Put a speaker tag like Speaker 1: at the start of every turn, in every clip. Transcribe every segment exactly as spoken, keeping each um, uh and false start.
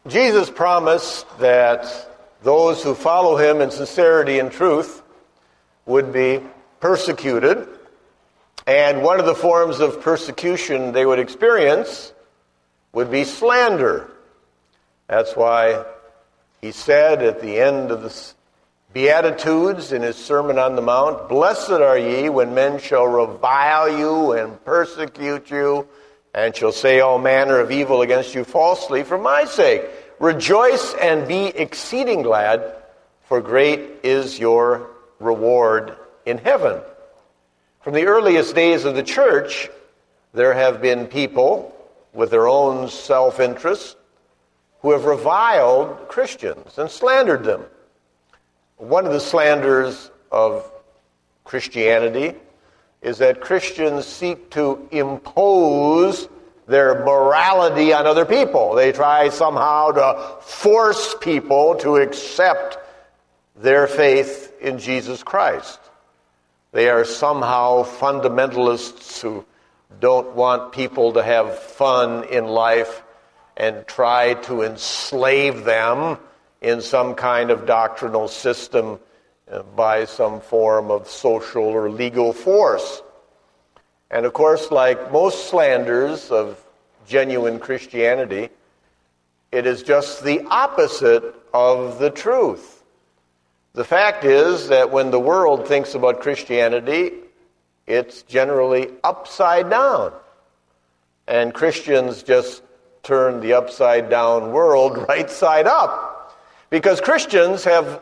Speaker 1: Jesus promised that those who follow him in sincerity and truth would be persecuted, and one of the forms of persecution they would experience would be slander. That's why he said at the end of the Beatitudes in his Sermon on the Mount, "Blessed are ye when men shall revile you and persecute you, and shall say all manner of evil against you falsely for my sake. Rejoice and be exceeding glad, for great is your reward in heaven." From the earliest days of the church, there have been people with their own self-interest who have reviled Christians and slandered them. One of the slanders of Christianity is that Christians seek to impose their morality on other people. They try somehow to force people to accept their faith in Jesus Christ. They are somehow fundamentalists who don't want people to have fun in life and try to enslave them in some kind of doctrinal system by some form of social or legal force. And of course, like most slanders of genuine Christianity, it is just the opposite of the truth. The fact is that when the world thinks about Christianity, it's generally upside down. And Christians just turn the upside down world right side up. Because Christians have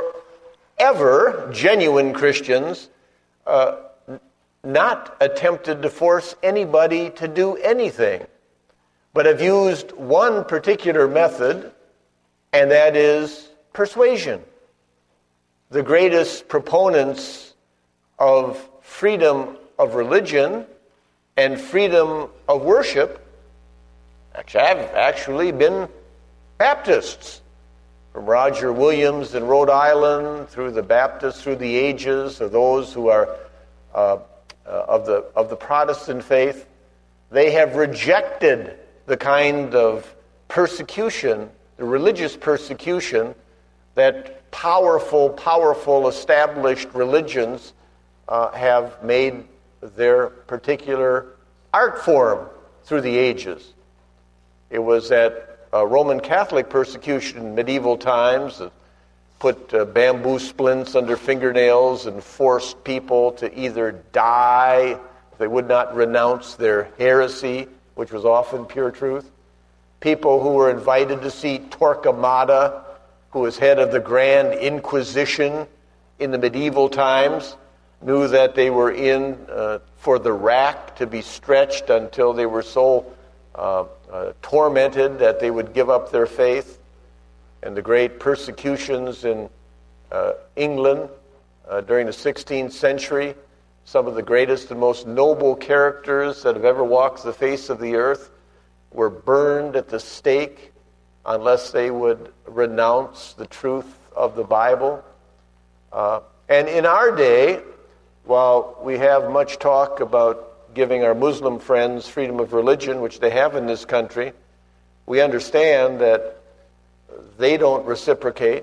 Speaker 1: forever, genuine Christians, uh, not attempted to force anybody to do anything, but have used one particular method, and that is persuasion. The greatest proponents of freedom of religion and freedom of worship have actually been Baptists. From Roger Williams in Rhode Island, through the Baptists through the ages, or those who are uh, uh, of the of the Protestant faith, they have rejected the kind of persecution, the religious persecution, that powerful, powerful established religions uh, have made their particular art form through the ages. It was that Uh, Roman Catholic persecution in medieval times uh, put uh, bamboo splints under fingernails and forced people to either die if they would not renounce their heresy, which was often pure truth. People who were invited to see Torquemada, who was head of the Grand Inquisition in the medieval times, knew that they were in uh, for the rack to be stretched until they were so uh, Uh, tormented that they would give up their faith. And the great persecutions in uh, England uh, during the sixteenth century, some of the greatest and most noble characters that have ever walked the face of the earth were burned at the stake unless they would renounce the truth of the Bible. Uh, and in our day, while we have much talk about giving our Muslim friends freedom of religion, which they have in this country, we understand that they don't reciprocate.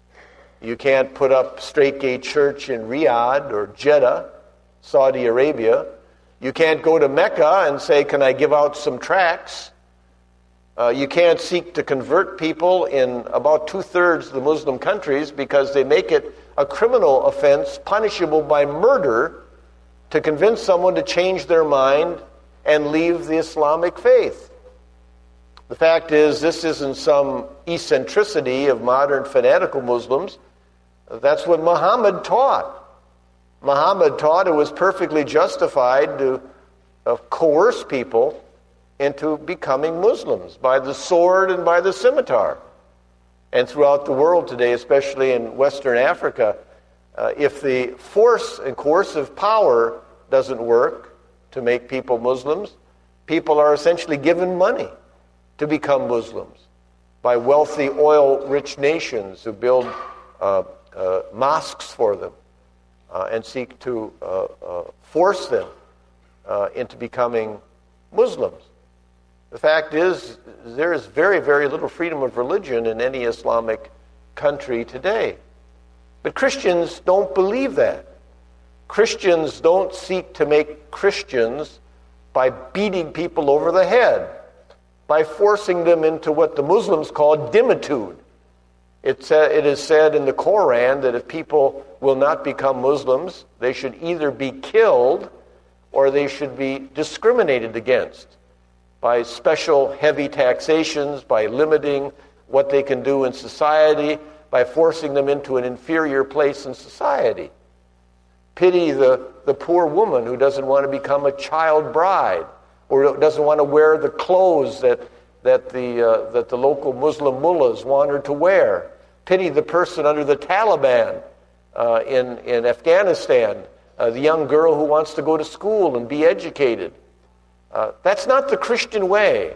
Speaker 1: You can't put up Straight Gate Church in Riyadh or Jeddah, Saudi Arabia. You can't go to Mecca and say, "Can I give out some tracts?" Uh, you can't seek to convert people in about two-thirds of the Muslim countries because they make it a criminal offense punishable by murder to convince someone to change their mind and leave the Islamic faith. The fact is, this isn't some eccentricity of modern fanatical Muslims. That's what Muhammad taught. Muhammad taught it was perfectly justified to uh, coerce people into becoming Muslims by the sword and by the scimitar. And throughout the world today, especially in Western Africa, Uh, if the force and coercive power doesn't work to make people Muslims, people are essentially given money to become Muslims by wealthy oil-rich nations who build uh, uh, mosques for them uh, and seek to uh, uh, force them uh, into becoming Muslims. The fact is, there is very, very little freedom of religion in any Islamic country today. But Christians don't believe that. Christians don't seek to make Christians by beating people over the head, by forcing them into what the Muslims call dhimmitude. It's, uh, it is said in the Quran that if people will not become Muslims, they should either be killed or they should be discriminated against by special heavy taxations, by limiting what they can do in society, by forcing them into an inferior place in society. Pity the, the poor woman who doesn't want to become a child bride or doesn't want to wear the clothes that, that, the, uh, that the local Muslim mullahs want her to wear. Pity the person under the Taliban uh, in, in Afghanistan, uh, the young girl who wants to go to school and be educated. Uh, that's not the Christian way,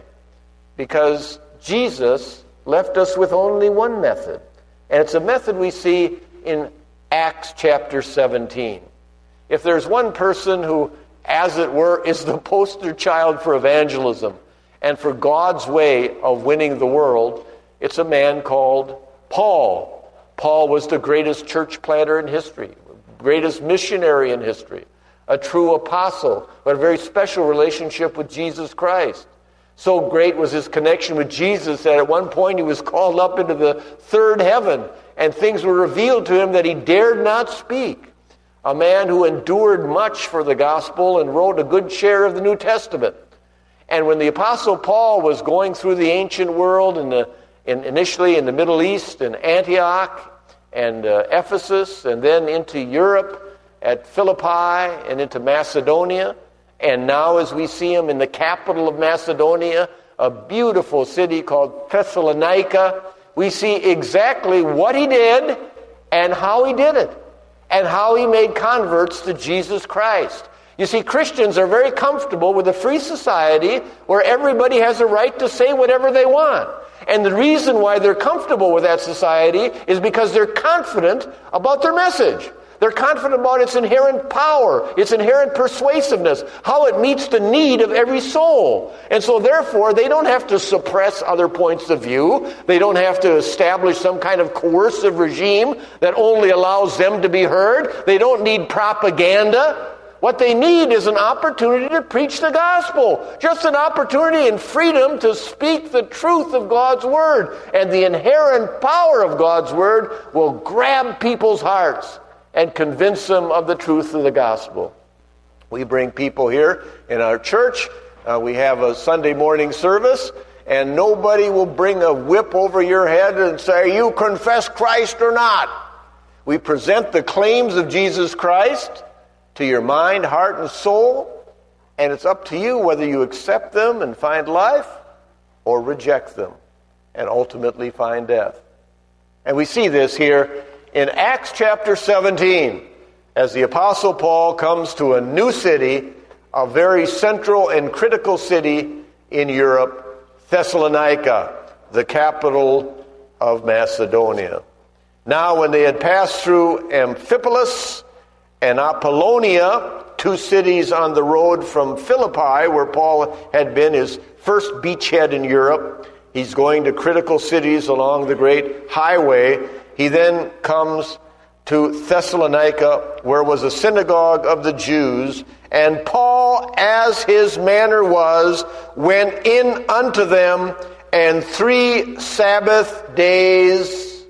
Speaker 1: because Jesus left us with only one method. And it's a method we see in Acts chapter seventeen. If there's one person who, as it were, is the poster child for evangelism and for God's way of winning the world, it's a man called Paul. Paul was the greatest church planter in history, greatest missionary in history, a true apostle, but a very special relationship with Jesus Christ. So great was his connection with Jesus that at one point he was called up into the third heaven, and things were revealed to him that he dared not speak. A man who endured much for the gospel and wrote a good share of the New Testament. And when the Apostle Paul was going through the ancient world, in the, in, initially in the Middle East, in Antioch and uh, Ephesus, and then into Europe at Philippi and into Macedonia, and now as we see him in the capital of Macedonia, a beautiful city called Thessalonica, we see exactly what he did and how he did it, and how he made converts to Jesus Christ. You see, Christians are very comfortable with a free society where everybody has a right to say whatever they want. And the reason why they're comfortable with that society is because they're confident about their message. They're confident about its inherent power, its inherent persuasiveness, how it meets the need of every soul. And so therefore, they don't have to suppress other points of view. They don't have to establish some kind of coercive regime that only allows them to be heard. They don't need propaganda. What they need is an opportunity to preach the gospel. Just an opportunity and freedom to speak the truth of God's word. And the inherent power of God's word will grab people's hearts and convince them of the truth of the gospel. We bring people here in our church. Uh, we have a Sunday morning service, and nobody will bring a whip over your head and say, you confess Christ or not. We present the claims of Jesus Christ to your mind, heart, and soul, and it's up to you whether you accept them and find life or reject them and ultimately find death. And we see this here in Acts chapter seventeen, as the Apostle Paul comes to a new city, a very central and critical city in Europe, Thessalonica, the capital of Macedonia. Now, when they had passed through Amphipolis and Apollonia, two cities on the road from Philippi, where Paul had been his first beachhead in Europe, he's going to critical cities along the great highway. He then comes to Thessalonica, where was a synagogue of the Jews, and Paul, as his manner was, went in unto them, and three Sabbath days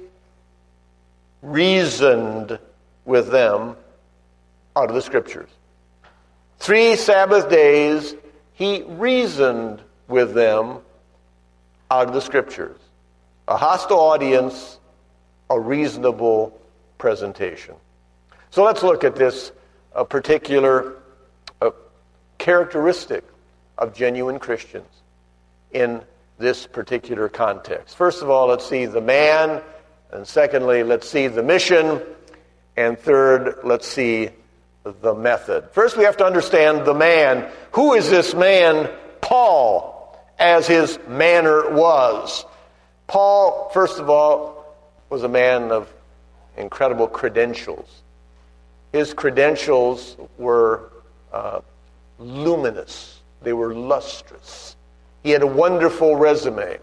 Speaker 1: reasoned with them out of the Scriptures. Three Sabbath days he reasoned with them out of the Scriptures. A hostile audience, a reasonable presentation. So let's look at this uh, particular uh, characteristic of genuine Christians in this particular context. First of all, let's see the man, and secondly, let's see the mission, and third, let's see the method. First, we have to understand the man. Who is this man, Paul, as his manner was? Paul, first of all, was a man of incredible credentials. His credentials were uh, luminous. They were lustrous. He had a wonderful resume.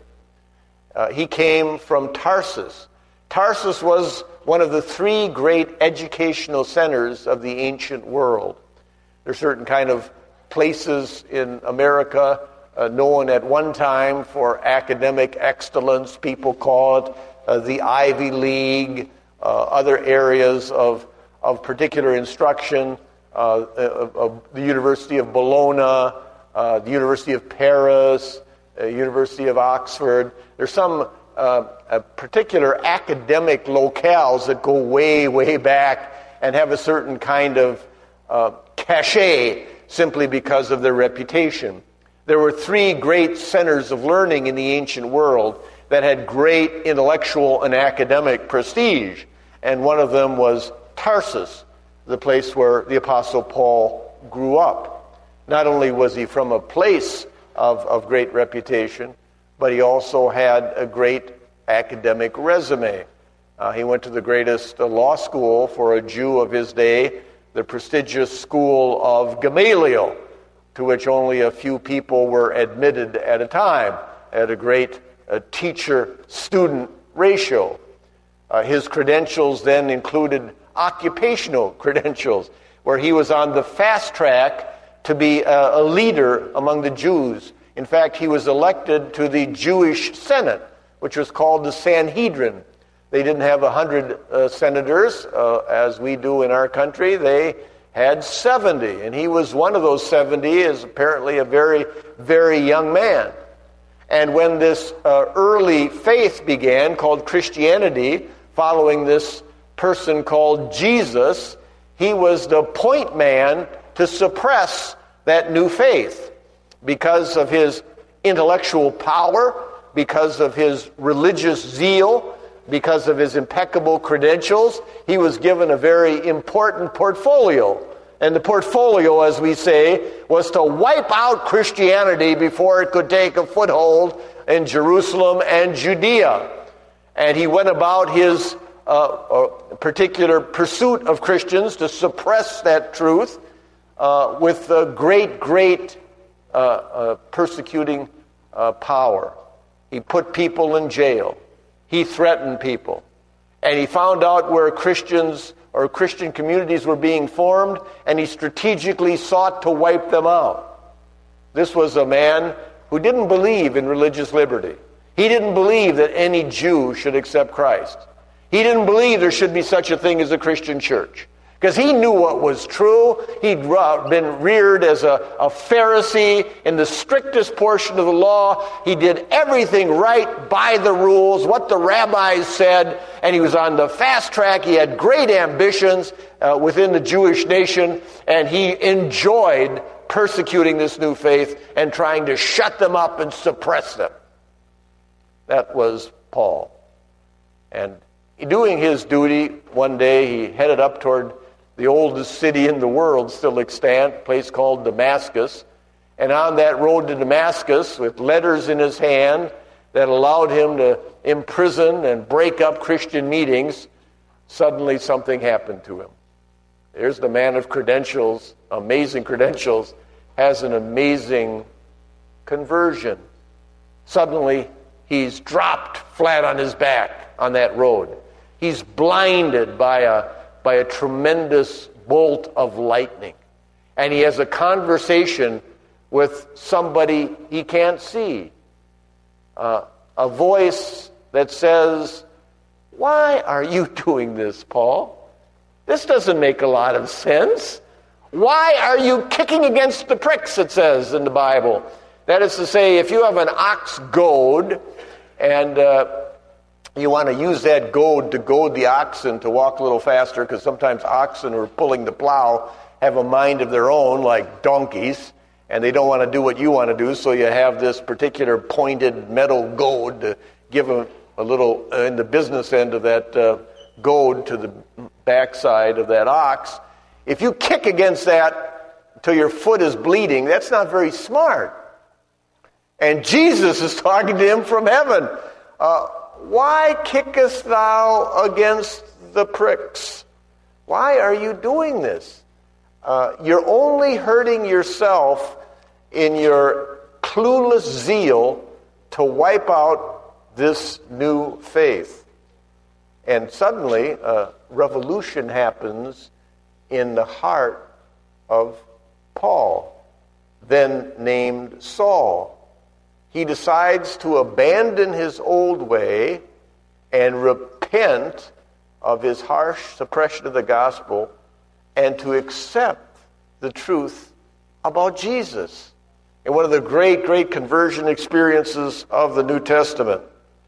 Speaker 1: Uh, he came from Tarsus. Tarsus was one of the three great educational centers of the ancient world. There are certain kind of places in America uh, known at one time for academic excellence. People call it uh, the Ivy League, uh, other areas of, of particular instruction, uh, of, of the University of Bologna, uh, the University of Paris, uh, University of Oxford. There's some uh, uh, particular academic locales that go way, way back and have a certain kind of uh, cachet simply because of their reputation. There were three great centers of learning in the ancient world that had great intellectual and academic prestige, and one of them was Tarsus, the place where the Apostle Paul grew up. Not only was he from a place of, of great reputation, but he also had a great academic resume. Uh, he went to the greatest uh, law school for a Jew of his day, the prestigious school of Gamaliel, to which only a few people were admitted at a time, at a great uh, teacher-student ratio. Uh, his credentials then included occupational credentials, where he was on the fast track to be a, a leader among the Jews. In fact, he was elected to the Jewish Senate, which was called the Sanhedrin. They didn't have one hundred uh, senators, uh, as we do in our country. They had seventy, and he was one of those seventy, as apparently a very, very young man. And when this uh, early faith began, called Christianity, following this person called Jesus, he was the point man to suppress that new faith because of his intellectual power, because of his religious zeal, because of his impeccable credentials. He was given a very important portfolio. And the portfolio, as we say, was to wipe out Christianity before it could take a foothold in Jerusalem and Judea. And he went about his uh, uh, particular pursuit of Christians to suppress that truth uh, with uh, great, great uh, uh, persecuting uh, power. He put people in jail. He threatened people. And he found out where Christians or Christian communities were being formed, and he strategically sought to wipe them out. This was a man who didn't believe in religious liberty. He didn't believe that any Jew should accept Christ. He didn't believe there should be such a thing as a Christian church, because he knew what was true. He'd been reared as a, a Pharisee in the strictest portion of the law. He did everything right by the rules, what the rabbis said, and he was on the fast track. He had great ambitions uh, within the Jewish nation, and he enjoyed persecuting this new faith and trying to shut them up and suppress them. That was Paul. And doing his duty, one day he headed up toward the oldest city in the world still extant, a place called Damascus. And on that road to Damascus, with letters in his hand that allowed him to imprison and break up Christian meetings, suddenly something happened to him. There's the man of credentials, amazing credentials, has an amazing conversion. Suddenly, he's dropped flat on his back on that road. He's blinded by a by a tremendous bolt of lightning. And he has a conversation with somebody he can't see. Uh, a voice that says, "Why are you doing this, Paul? This doesn't make a lot of sense. Why are you kicking against the pricks," it says in the Bible. That is to say, if you have an ox goad and uh, you want to use that goad to goad the oxen to walk a little faster, because sometimes oxen who are pulling the plow have a mind of their own, like donkeys, and they don't want to do what you want to do, so you have this particular pointed metal goad to give them a little, uh, in the business end of that uh, goad to the backside of that ox. If you kick against that till your foot is bleeding, that's not very smart. And Jesus is talking to him from heaven. Uh, Why kickest thou against the pricks? Why are you doing this? Uh, you're only hurting yourself in your clueless zeal to wipe out this new faith. And suddenly, a revolution happens in the heart of Paul, then named Saul. He decides to abandon his old way and repent of his harsh suppression of the gospel and to accept the truth about Jesus. And one of the great, great conversion experiences of the New Testament.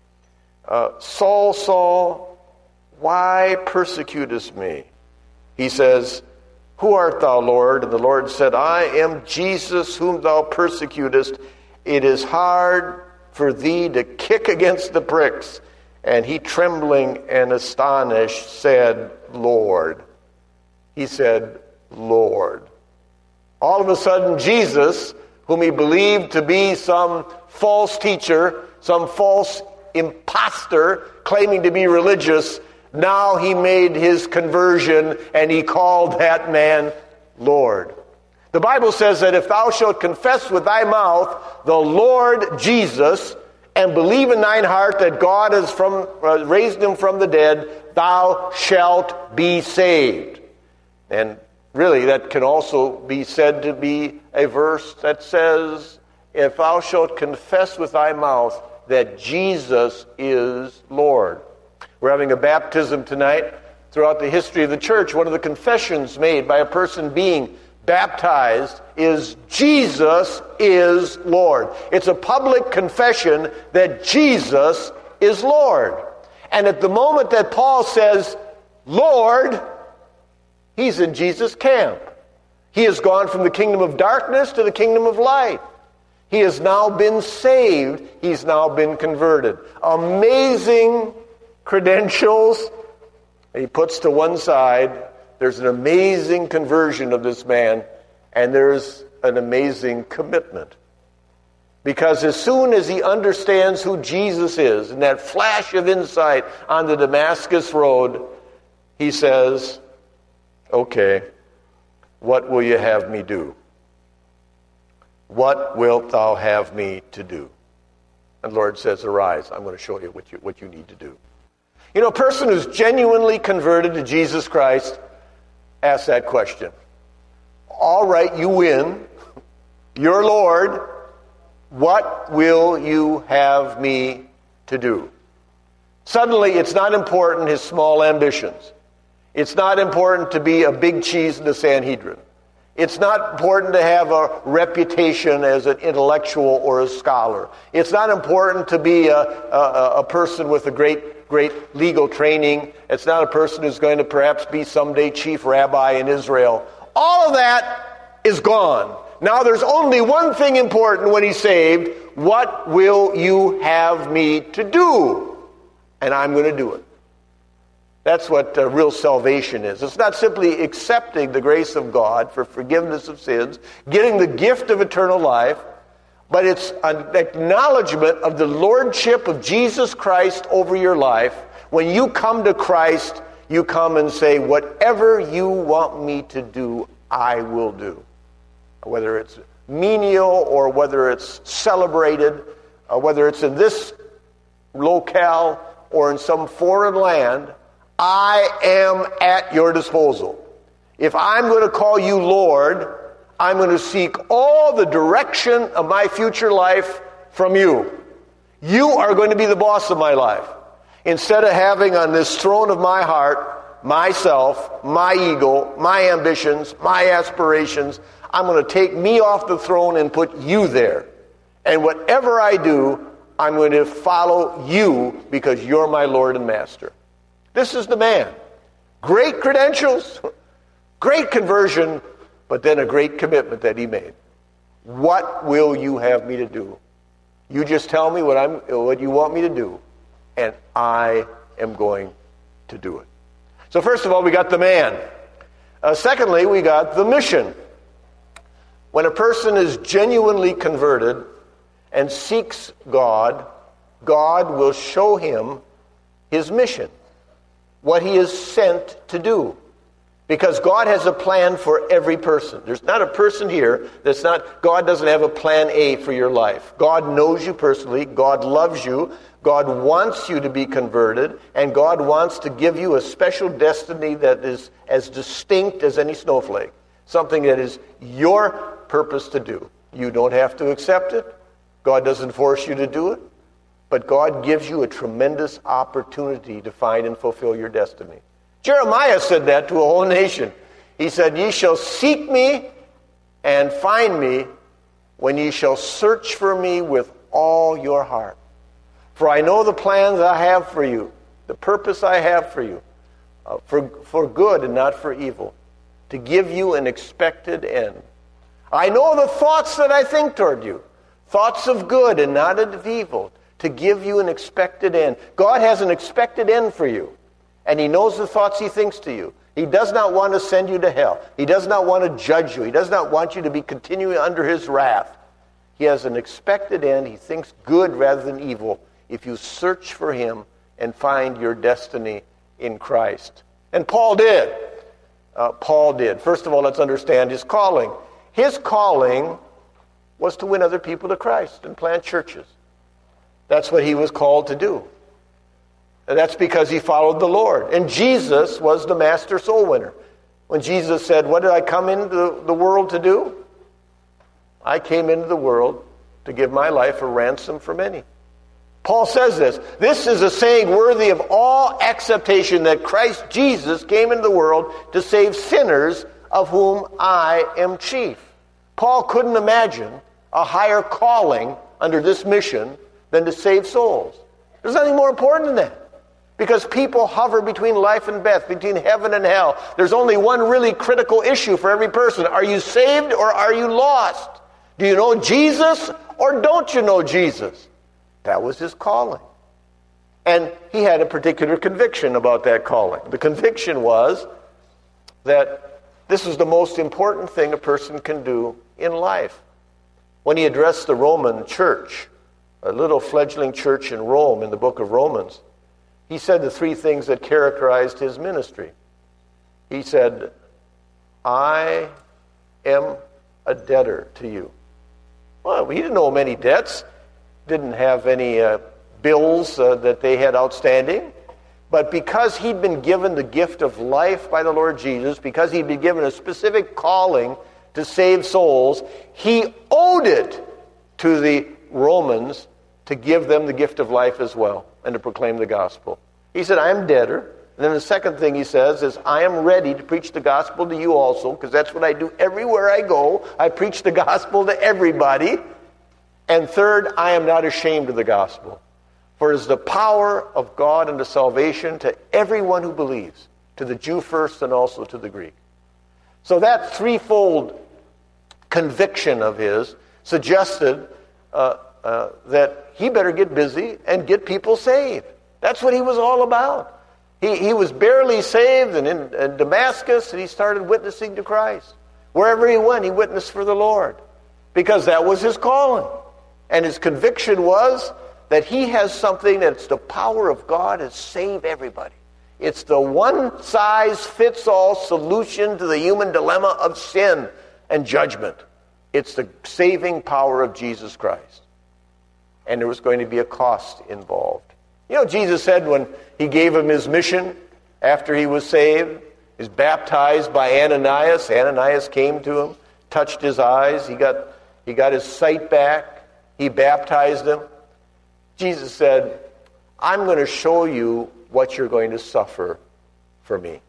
Speaker 1: Uh, Saul, Saul, why persecutest me? He says, who art thou, Lord? And the Lord said, I am Jesus whom thou persecutest. It is hard for thee to kick against the pricks. And he, trembling and astonished, said, Lord. He said, Lord. All of a sudden, Jesus, whom he believed to be some false teacher, some false impostor claiming to be religious, now he made his conversion and he called that man Lord. The Bible says that if thou shalt confess with thy mouth the Lord Jesus and believe in thine heart that God has from, uh, raised him from the dead, thou shalt be saved. And really, that can also be said to be a verse that says, if thou shalt confess with thy mouth that Jesus is Lord. We're having a baptism tonight. Throughout the history of the church, one of the confessions made by a person being baptized is Jesus is Lord. It's a public confession that Jesus is Lord. And at the moment that Paul says, Lord, he's in Jesus' camp. He has gone from the kingdom of darkness to the kingdom of light. He has now been saved. He's now been converted. Amazing credentials. He puts to one side. There's an amazing conversion of this man, and there's an amazing commitment. Because as soon as he understands who Jesus is, in that flash of insight on the Damascus Road, he says, okay, what will you have me do? What wilt thou have me to do? And the Lord says, arise, I'm going to show you what you, what you need to do. You know, a person who's genuinely converted to Jesus Christ asks that question. All right, you win. You're Lord. What will you have me to do? Suddenly, it's not important his small ambitions. It's not important to be a big cheese in the Sanhedrin. It's not important to have a reputation as an intellectual or a scholar. It's not important to be a, a, a person with a great, great legal training. It's not a person who's going to perhaps be someday chief rabbi in Israel. All of that is gone. Now there's only one thing important when he's saved. What will you have me to do? And I'm going to do it. That's what uh, real salvation is. It's not simply accepting the grace of God for forgiveness of sins, getting the gift of eternal life, but it's an acknowledgement of the lordship of Jesus Christ over your life. When you come to Christ, you come and say, whatever you want me to do, I will do. Whether it's menial or whether it's celebrated, or whether it's in this locale or in some foreign land, I am at your disposal. If I'm going to call you Lord, I'm going to seek all the direction of my future life from you. You are going to be the boss of my life. Instead of having on this throne of my heart, myself, my ego, my ambitions, my aspirations, I'm going to take me off the throne and put you there. And whatever I do, I'm going to follow you because you're my Lord and Master. This is the man. Great credentials, great conversion, but then a great commitment that he made. What will you have me to do? You just tell me what I'm, what you want me to do, and I am going to do it. So first of all, we got the man. Uh, secondly, we got the mission. When a person is genuinely converted and seeks God, God will show him his mission, what he is sent to do. Because God has a plan for every person. There's not a person here that's not, God doesn't have a plan A for your life. God knows you personally. God loves you. God wants you to be converted. And God wants to give you a special destiny that is as distinct as any snowflake. Something that is your purpose to do. You don't have to accept it. God doesn't force you to do it. But God gives you a tremendous opportunity to find and fulfill your destiny. Jeremiah said that to a whole nation. He said, "Ye shall seek me and find me when ye shall search for me with all your heart. For I know the plans I have for you, the purpose I have for you, uh, for, for good and not for evil, to give you an expected end. I know the thoughts that I think toward you, thoughts of good and not of evil, to give you an expected end." God has an expected end for you. And he knows the thoughts he thinks to you. He does not want to send you to hell. He does not want to judge you. He does not want you to be continuing under his wrath. He has an expected end. He thinks good rather than evil if you search for him and find your destiny in Christ. And Paul did. Uh, Paul did. First of all, let's understand his calling. His calling was to win other people to Christ and plant churches. That's what he was called to do. That's because he followed the Lord. And Jesus was the master soul winner. When Jesus said, "What did I come into the world to do? I came into the world to give my life a ransom for many." Paul says this. This is a saying worthy of all acceptation, that Christ Jesus came into the world to save sinners, of whom I am chief. Paul couldn't imagine a higher calling under this mission than to save souls. There's nothing more important than that. Because people hover between life and death, between heaven and hell. There's only one really critical issue for every person. Are you saved or are you lost? Do you know Jesus or don't you know Jesus? That was his calling. And he had a particular conviction about that calling. The conviction was that this is the most important thing a person can do in life. When he addressed the Roman church, a little fledgling church in Rome in the book of Romans, he said the three things that characterized his ministry. He said, "I am a debtor to you." Well, he didn't owe many debts, didn't have any uh, bills uh, that they had outstanding. But because he'd been given the gift of life by the Lord Jesus, because he'd been given a specific calling to save souls, he owed it to the Romans to give them the gift of life as well and to proclaim the gospel. He said, "I am debtor." And then the second thing he says is, "I am ready to preach the gospel to you also," because that's what I do everywhere I go. I preach the gospel to everybody. And third, "I am not ashamed of the gospel. For it is the power of God unto salvation to everyone who believes, to the Jew first and also to the Greek." So that threefold conviction of his suggested uh, uh, that he better get busy and get people saved. That's what he was all about. He, he was barely saved and in, in Damascus, and he started witnessing to Christ. Wherever he went, he witnessed for the Lord, because that was his calling. And his conviction was that he has something that's the power of God to save everybody. It's the one-size-fits-all solution to the human dilemma of sin and judgment. It's the saving power of Jesus Christ. And there was going to be a cost involved. You know, Jesus said when he gave him his mission after he was saved, he was baptized by Ananias. Ananias came to him, touched his eyes. He got, he got his sight back. He baptized him. Jesus said, "I'm going to show you what you're going to suffer for me.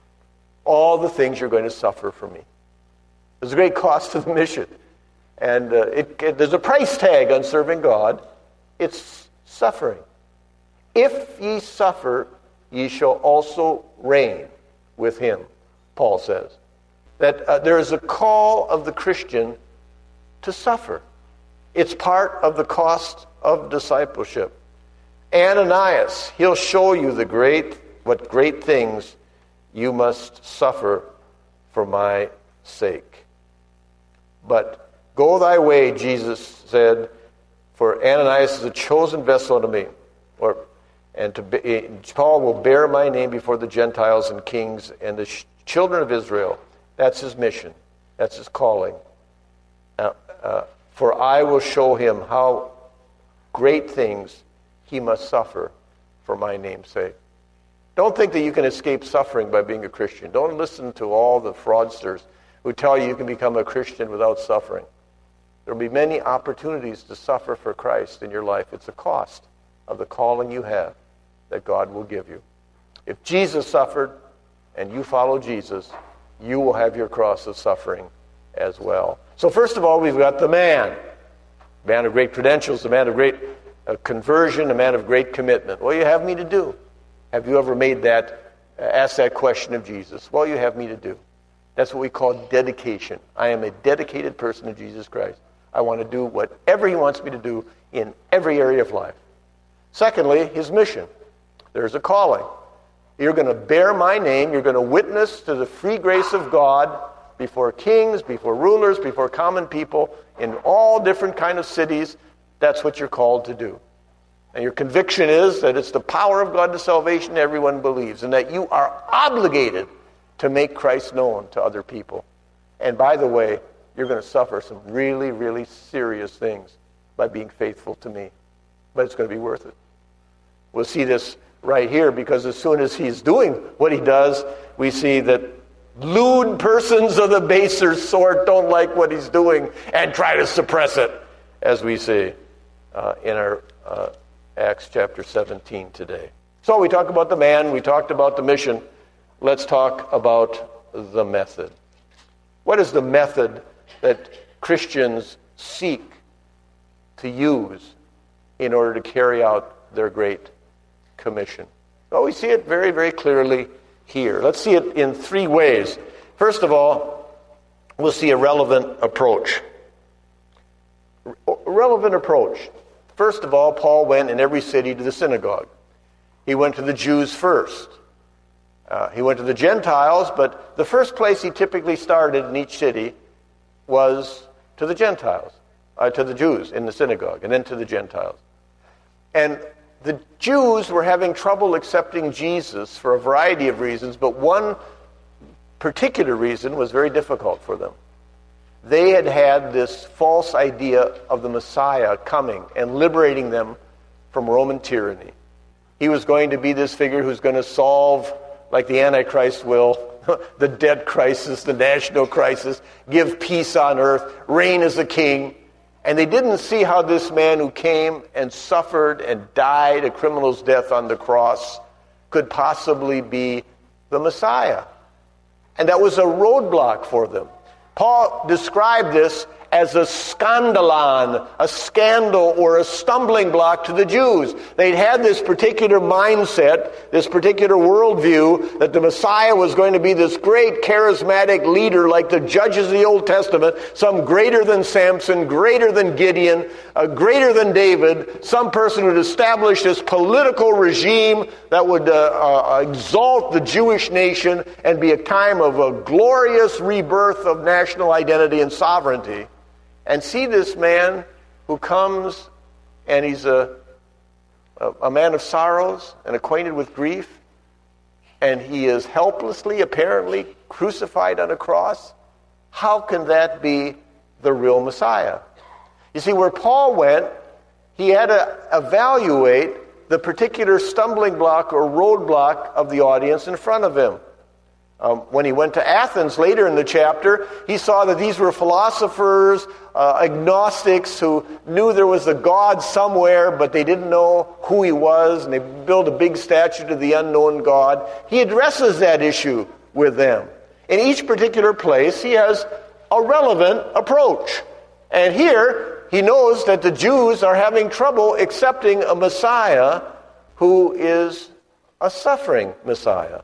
Speaker 1: All the things you're going to suffer for me." There's a great cost to the mission. And uh, it, it, there's a price tag on serving God. It's suffering. "If ye suffer, ye shall also reign with him," Paul says. That uh, there is a call of the Christian to suffer. It's part of the cost of discipleship. Ananias, he'll show you the great, what great things you must suffer for my sake. But go thy way, Jesus said, for Ananias is a chosen vessel unto me. Or, and to be, Paul will bear my name before the Gentiles and kings and the children of Israel. That's his mission. That's his calling. Uh, uh, For I will show him how great things he must suffer for my name's sake. Don't think that you can escape suffering by being a Christian. Don't listen to all the fraudsters who tell you you can become a Christian without suffering. There will be many opportunities to suffer for Christ in your life. It's a cost of the calling you have that God will give you. If Jesus suffered and you follow Jesus, you will have your cross of suffering as well. So first of all, we've got the man. A man of great credentials, a man of great uh, conversion, a man of great commitment. What do you have me to do? Have you ever made that, uh, asked that question of Jesus? What do you have me to do? That's what we call dedication. I am a dedicated person to Jesus Christ. I want to do whatever he wants me to do in every area of life. Secondly, his mission. There's a calling. You're going to bear my name. You're going to witness to the free grace of God before kings, before rulers, before common people, in all different kind of cities. That's what you're called to do. And your conviction is that it's the power of God to salvation everyone believes, and that you are obligated to make Christ known to other people. And by the way, you're going to suffer some really, really serious things by being faithful to me. But it's going to be worth it. We'll see this right here, because as soon as he's doing what he does, we see that lewd persons of the baser sort don't like what he's doing and try to suppress it, as we see uh, in our uh, Acts chapter seventeen today. So we talked about the man, we talked about the mission. Let's talk about the method. What is the method that Christians seek to use in order to carry out their great commission? Well, we see it very, very clearly here. Let's see it in three ways. First of all, we'll see a relevant approach. A relevant approach. First of all, Paul went in every city to the synagogue. He went to the Jews first. Uh, he went to the Gentiles, but the first place he typically started in each city was to the Gentiles, uh, to the Jews in the synagogue, and then to the Gentiles. And the Jews were having trouble accepting Jesus for a variety of reasons, but one particular reason was very difficult for them. They had had this false idea of the Messiah coming and liberating them from Roman tyranny. He was going to be this figure who's going to solve, like the Antichrist will, the debt crisis, the national crisis, give peace on earth, reign as a king. And they didn't see how this man who came and suffered and died a criminal's death on the cross could possibly be the Messiah. And that was a roadblock for them. Paul described this as a scandalon, a scandal or a stumbling block to the Jews. They'd had this particular mindset, this particular worldview, that the Messiah was going to be this great charismatic leader like the judges of the Old Testament, some greater than Samson, greater than Gideon, uh, greater than David, some person who would establish this political regime that would uh, uh, exalt the Jewish nation and be a time of a glorious rebirth of national identity and sovereignty. And see this man who comes and he's a, a, a man of sorrows and acquainted with grief, and he is helplessly, apparently, crucified on a cross. How can that be the real Messiah? You see, where Paul went, he had to evaluate the particular stumbling block or roadblock of the audience in front of him. Um, when he went to Athens later in the chapter, he saw that these were philosophers, uh, agnostics who knew there was a God somewhere, but they didn't know who he was, and they built a big statue to the unknown God. He addresses that issue with them. In each particular place, he has a relevant approach. And here, he knows that the Jews are having trouble accepting a Messiah who is a suffering Messiah.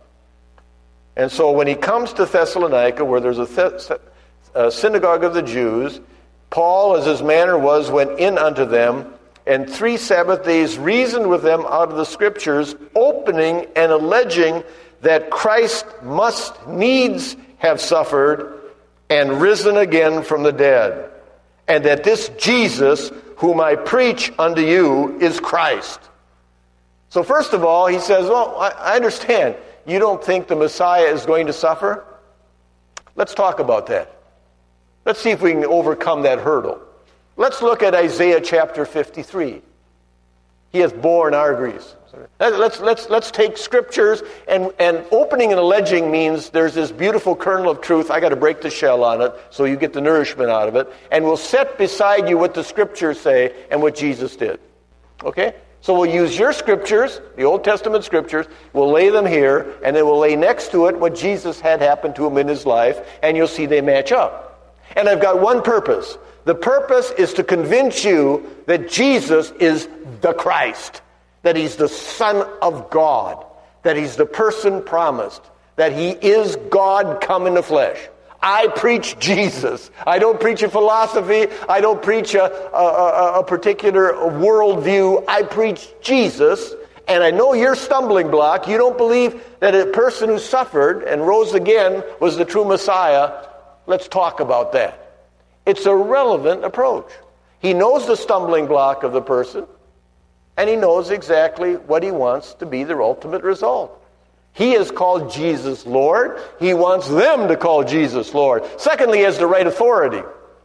Speaker 1: And so when he comes to Thessalonica, where there's a, th- a synagogue of the Jews, Paul, as his manner was, went in unto them, and three Sabbath days reasoned with them out of the Scriptures, opening and alleging that Christ must needs have suffered and risen again from the dead, and that this Jesus, whom I preach unto you, is Christ. So first of all, he says, well, I understand. You don't think the Messiah is going to suffer? Let's talk about that. Let's see if we can overcome that hurdle. Let's look at Isaiah chapter fifty-three. He hath borne our griefs. Let's, let's, let's take scriptures, and, and opening and alleging means there's this beautiful kernel of truth. I got to break the shell on it so you get the nourishment out of it. And we'll set beside you what the scriptures say and what Jesus did. Okay? So we'll use your scriptures, the Old Testament scriptures, we'll lay them here, and then we'll lay next to it what Jesus had happen to him in his life, and you'll see they match up. And I've got one purpose. The purpose is to convince you that Jesus is the Christ, that he's the Son of God, that he's the person promised, that he is God come in the flesh. I preach Jesus. I don't preach a philosophy. I don't preach a, a, a, a particular worldview. I preach Jesus. And I know your stumbling block. You don't believe that a person who suffered and rose again was the true Messiah. Let's talk about that. It's a relevant approach. He knows the stumbling block of the person, and he knows exactly what he wants to be their ultimate result. He has called Jesus Lord. He wants them to call Jesus Lord. Secondly, he has the right authority.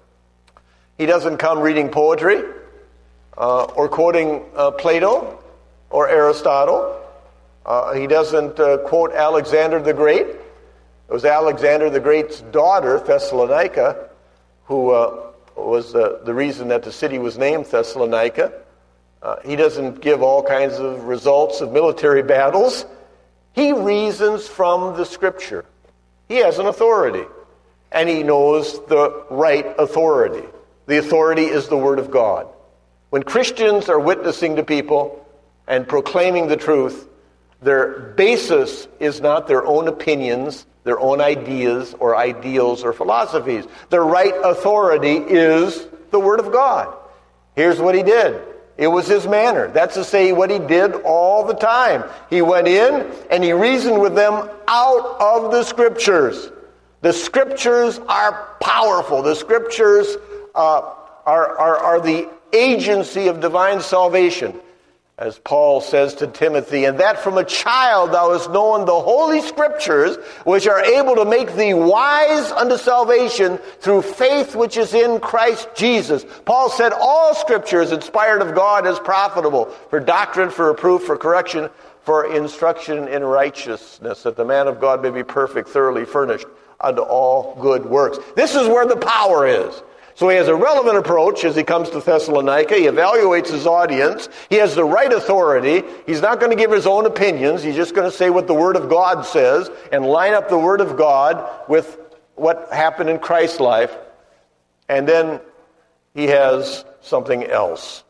Speaker 1: He doesn't come reading poetry uh, or quoting uh, Plato or Aristotle. Uh, he doesn't uh, quote Alexander the Great. It was Alexander the Great's daughter, Thessalonica, who uh, was uh, the reason that the city was named Thessalonica. Uh, he doesn't give all kinds of results of military battles. He reasons from the Scripture. He has an authority, and he knows the right authority. The authority is the Word of God. When Christians are witnessing to people and proclaiming the truth, their basis is not their own opinions, their own ideas or ideals or philosophies. The right authority is the Word of God. Here's what he did. It was his manner. That's to say what he did all the time. He went in and he reasoned with them out of the Scriptures. The Scriptures are powerful. The Scriptures uh, are, are, are the agency of divine salvation. As Paul says to Timothy, and that from a child thou hast known the holy Scriptures, which are able to make thee wise unto salvation through faith which is in Christ Jesus. Paul said all Scripture is inspired of God, is profitable for doctrine, for reproof, for correction, for instruction in righteousness, that the man of God may be perfect, thoroughly furnished unto all good works. This is where the power is. So he has a relevant approach as he comes to Thessalonica. He evaluates his audience. He has the right authority. He's not going to give his own opinions. He's just going to say what the Word of God says and line up the Word of God with what happened in Christ's life. And then he has something else.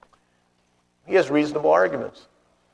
Speaker 1: He has reasonable arguments.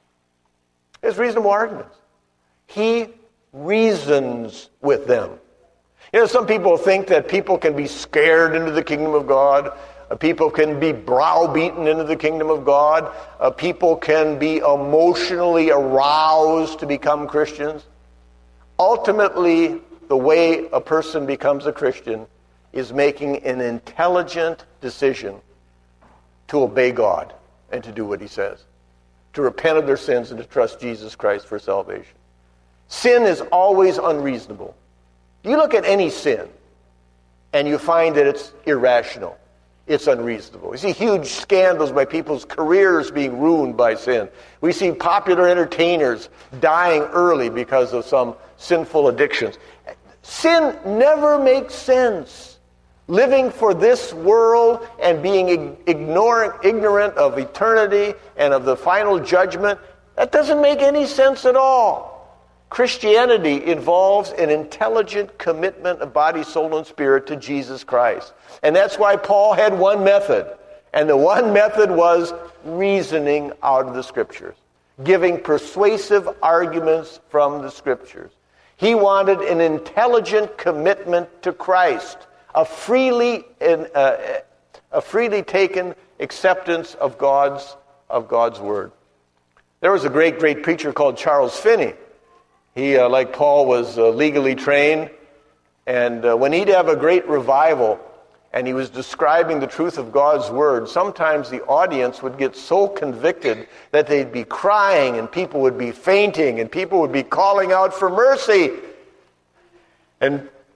Speaker 1: He has reasonable arguments. He reasons with them. You know, some people think that people can be scared into the kingdom of God. Uh, people can be browbeaten into the kingdom of God. Uh, people can be emotionally aroused to become Christians. Ultimately, the way a person becomes a Christian is making an intelligent decision to obey God and to do what he says, to repent of their sins and to trust Jesus Christ for salvation. Sin is always unreasonable. You look at any sin, and you find that it's irrational. It's unreasonable. You see huge scandals by people's careers being ruined by sin. We see popular entertainers dying early because of some sinful addictions. Sin never makes sense. Living for this world and being ignorant, ignorant of eternity and of the final judgment, that doesn't make any sense at all. Christianity involves an intelligent commitment of body, soul, and spirit to Jesus Christ. And that's why Paul had one method. And the one method was reasoning out of the Scriptures, giving persuasive arguments from the Scriptures. He wanted an intelligent commitment to Christ, a freely, uh, a freely taken acceptance of God's, of God's Word. There was a great, great preacher called Charles Finney. He, uh, like Paul, was uh, legally trained, and uh, when he'd have a great revival and he was describing the truth of God's Word, sometimes the audience would get so convicted that they'd be crying and people would be fainting and people would be calling out for mercy. And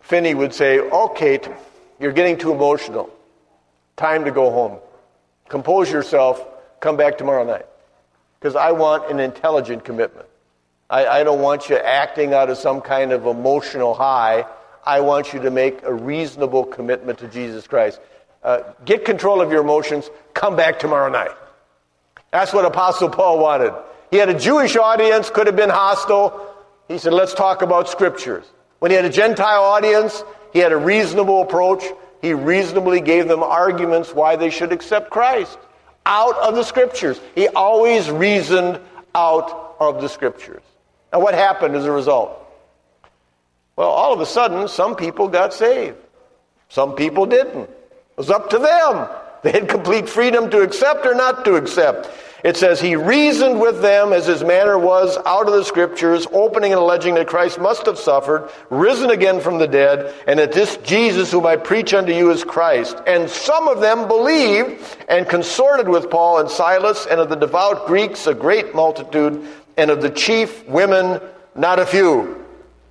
Speaker 1: Finney would say, "Okay, you're getting too emotional. Time to go home. Compose yourself. Come back tomorrow night. Because I want an intelligent commitment. I, I don't want you acting out of some kind of emotional high. I want you to make a reasonable commitment to Jesus Christ. Uh, get control of your emotions. Come back tomorrow night." That's what Apostle Paul wanted. He had a Jewish audience, could have been hostile. He said, let's talk about Scriptures. When he had a Gentile audience, he had a reasonable approach. He reasonably gave them arguments why they should accept Christ out of the Scriptures. He always reasoned out of the Scriptures. Now, what happened as a result? Well, all of a sudden, some people got saved. Some people didn't. It was up to them. They had complete freedom to accept or not to accept. It says, he reasoned with them as his manner was out of the Scriptures, opening and alleging that Christ must have suffered, risen again from the dead, and that this Jesus whom I preach unto you is Christ. And some of them believed and consorted with Paul and Silas, and of the devout Greeks a great multitude, and of the chief women not a few.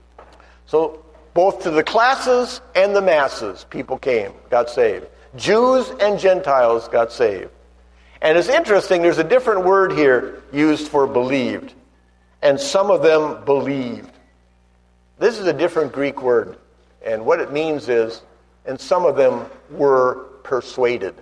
Speaker 1: So both to the classes and the masses, people came, got saved. Jews and Gentiles got saved. And it's interesting, there's a different word here used for believed. And some of them believed. This is a different Greek word. And what it means is, and some of them were persuaded.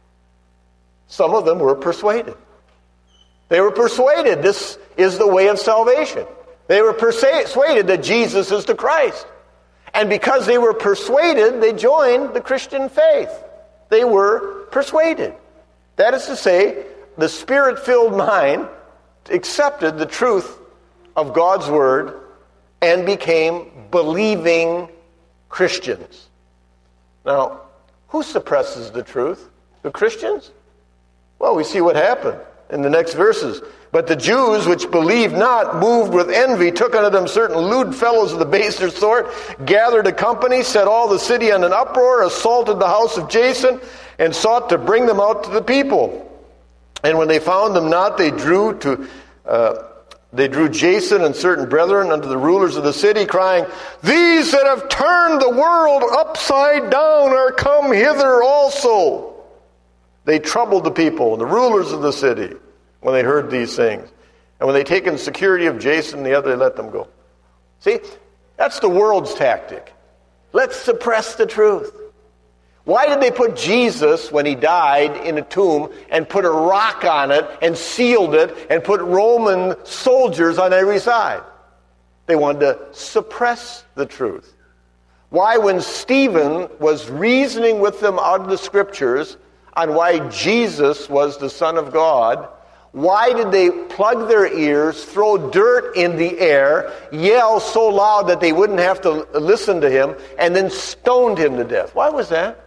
Speaker 1: Some of them were persuaded. They were persuaded this is the way of salvation. They were persuaded that Jesus is the Christ. And because they were persuaded, they joined the Christian faith. They were persuaded. That is to say, the Spirit-filled mind accepted the truth of God's Word and became believing Christians. Now, who suppresses the truth? The Christians? Well, we see what happened in the next verses. But the Jews, which believed not, moved with envy, took unto them certain lewd fellows of the baser sort, gathered a company, set all the city in an uproar, assaulted the house of Jason, and sought to bring them out to the people. And when they found them not, they drew to uh, they drew Jason and certain brethren unto the rulers of the city, crying, "These that have turned the world upside down are come hither also." They troubled the people, the rulers of the city, when they heard these things. And when they taken security of Jason and the other, they let them go. See, that's the world's tactic. Let's suppress the truth. Why did they put Jesus, when he died, in a tomb and put a rock on it and sealed it and put Roman soldiers on every side? They wanted to suppress the truth. Why, when Stephen was reasoning with them out of the Scriptures on why Jesus was the Son of God, why did they plug their ears, throw dirt in the air, yell so loud that they wouldn't have to listen to him, and then stoned him to death? Why was that?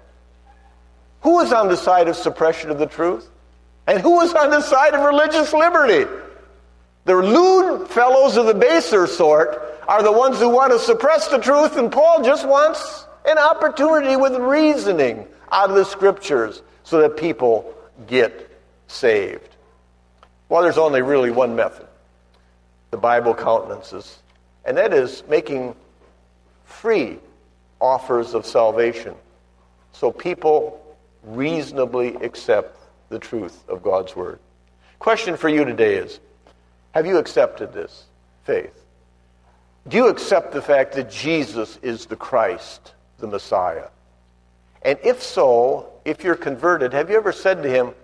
Speaker 1: Who was on the side of suppression of the truth? And who was on the side of religious liberty? The lewd fellows of the baser sort are the ones who want to suppress the truth, and Paul just wants an opportunity with reasoning out of the Scriptures so that people get saved. Well, there's only really one method the Bible countenances, and that is making free offers of salvation so people reasonably accept the truth of God's Word. Question for you today is, have you accepted this faith? Do you accept the fact that Jesus is the Christ, the Messiah? And if so, if you're converted, have you ever said to him,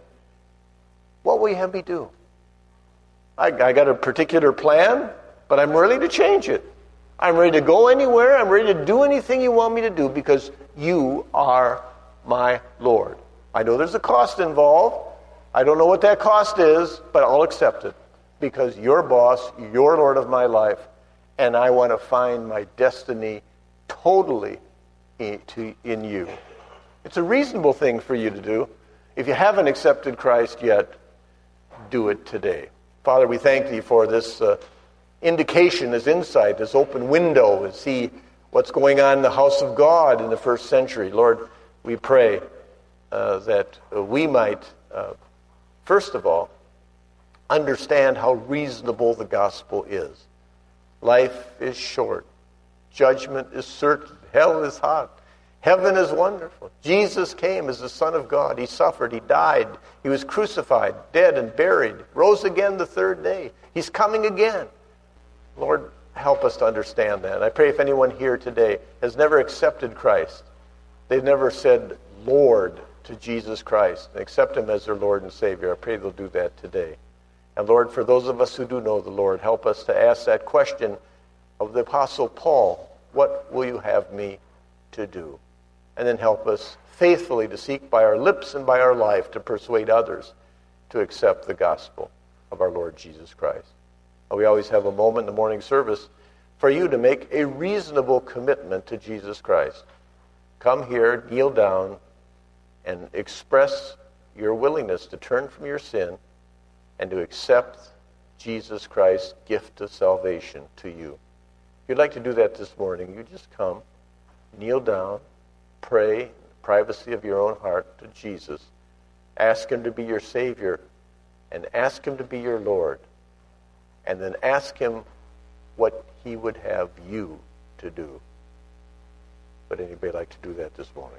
Speaker 1: what will you have me do? I, I got a particular plan, but I'm ready to change it. I'm ready to go anywhere. I'm ready to do anything you want me to do because you are my Lord. I know there's a cost involved. I don't know what that cost is, but I'll accept it because you're boss, you're Lord of my life, and I want to find my destiny totally in, to, in you. It's a reasonable thing for you to do. If you haven't accepted Christ yet, do it today. Father, we thank thee for this uh, indication, this insight, this open window to see what's going on in the house of God in the first century. Lord, we pray uh, that uh, we might, uh, first of all, understand how reasonable the gospel is. Life is short. Judgment is certain. Hell is hot. Heaven is wonderful. Jesus came as the Son of God. He suffered. He died. He was crucified, dead, and buried. Rose again the third day. He's coming again. Lord, help us to understand that. And I pray if anyone here today has never accepted Christ, they've never said Lord to Jesus Christ and accept him as their Lord and Savior, I pray they'll do that today. And Lord, for those of us who do know the Lord, help us to ask that question of the Apostle Paul, what will you have me to do? And then help us faithfully to seek by our lips and by our life to persuade others to accept the gospel of our Lord Jesus Christ. We always have a moment in the morning service for you to make a reasonable commitment to Jesus Christ. Come here, kneel down, and express your willingness to turn from your sin and to accept Jesus Christ's gift of salvation to you. If you'd like to do that this morning, you just come, kneel down, pray in the privacy of your own heart to Jesus. Ask him to be your Savior and ask him to be your Lord. And then ask him what he would have you to do. Would anybody like to do that this morning?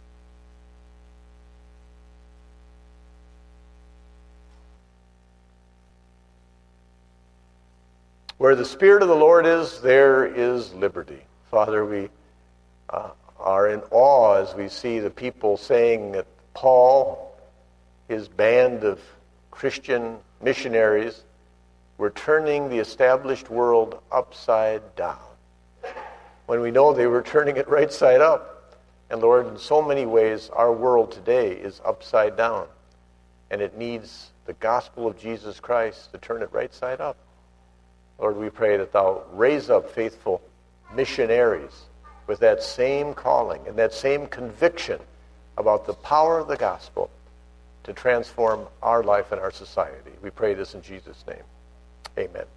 Speaker 1: Where the Spirit of the Lord is, there is liberty. Father, we uh, are in awe as we see the people saying that Paul, his band of Christian missionaries, were turning the established world upside down, when we know they were turning it right side up. And Lord, in so many ways, our world today is upside down, and it needs the gospel of Jesus Christ to turn it right side up. Lord, we pray that thou raise up faithful missionaries with that same calling and that same conviction about the power of the gospel to transform our life and our society. We pray this in Jesus' name. Amen.